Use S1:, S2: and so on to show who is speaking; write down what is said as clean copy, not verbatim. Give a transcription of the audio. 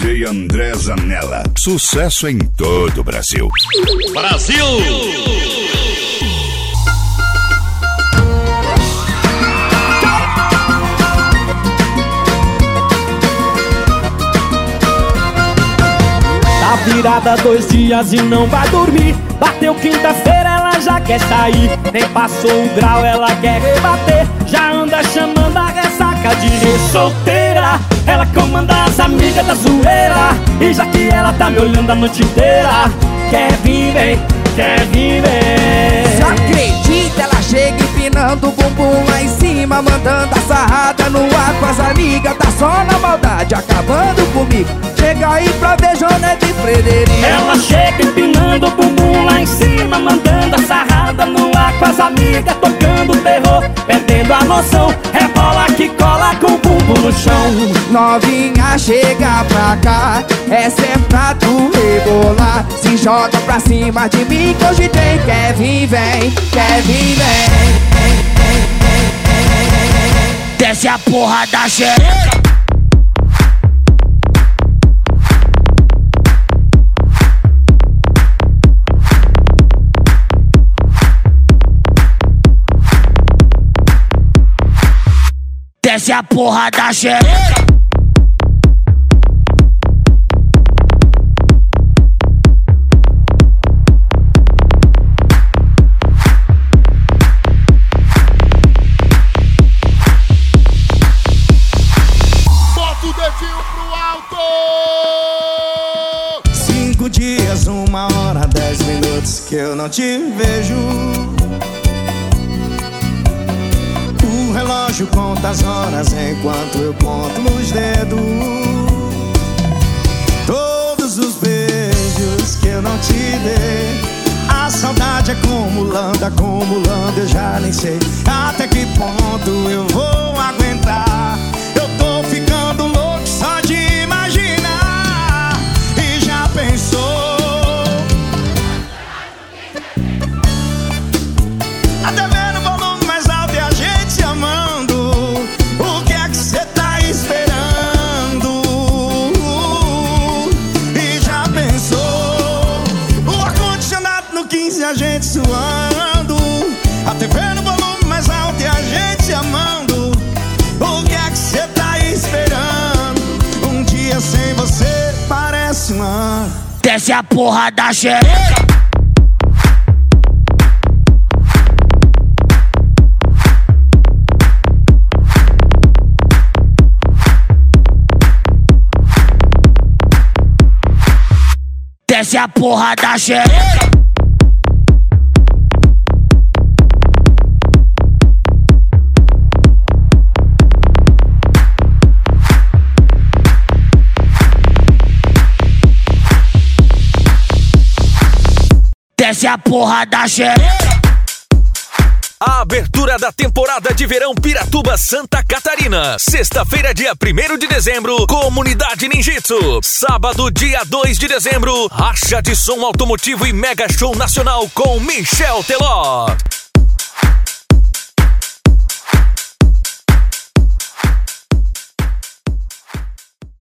S1: DJ André Zanella. Sucesso em todo o Brasil.
S2: Brasil!
S3: Tá virada 2 dias e não vai dormir. Bateu quinta-feira, ela já quer sair. Nem passou o grau, ela quer rebater. Já anda chamando a ressaca de solteira. Ela comanda as amigas da zoeira. E já que ela tá me olhando a noite inteira, quer vir, vem, quer vir, vem.
S4: Só acredita, ela chega empinando o bumbum lá em cima, mandando a sarrada no ar com as amigas. Tá só na maldade, acabando comigo. Chega aí pra ver Jonete e Frederico.
S3: Ela chega empinando o bumbum lá em cima, mandando a sarrada no ar com as amigas, tocando terror, perdendo a noção. Rebola que cola com o bumbum no chão.
S4: Novinha, chega pra cá, essa é pra tu rebolar. Se joga pra cima de mim que hoje tem. Quer vir, vem, quer vir, vem.
S5: Desce a porra da xereca. Desce a porra da xereca.
S2: Bota o dedinho pro alto!
S6: 5 dias, 1 hora, 10 minutos que eu não te vejo. O relógio conta as horas enquanto eu conto nos dedos. Todos os beijos que eu não te dei, a saudade acumulando, acumulando, eu já nem sei até que ponto eu vou aguentar. Eu tô ficando louco só de imaginar. E já pensou? Até vendo o volume mais alto e a gente se amando. O que é que cê tá esperando? E já pensou? O ar-condicionado no 15 a gente suando. A TV no volume mais alto e a gente se amando. O que é que cê tá esperando? Um dia sem você parece um ano.
S5: Desce a porra da xereca. Desce a porra da xereca. Desce a porra da xereca.
S7: A abertura da temporada de verão Piratuba Santa Catarina. Sexta-feira, dia 1º de dezembro, Comunidade Ninjitsu. Sábado, dia 2 de dezembro, Racha de Som Automotivo e Mega Show Nacional com Michel Teló.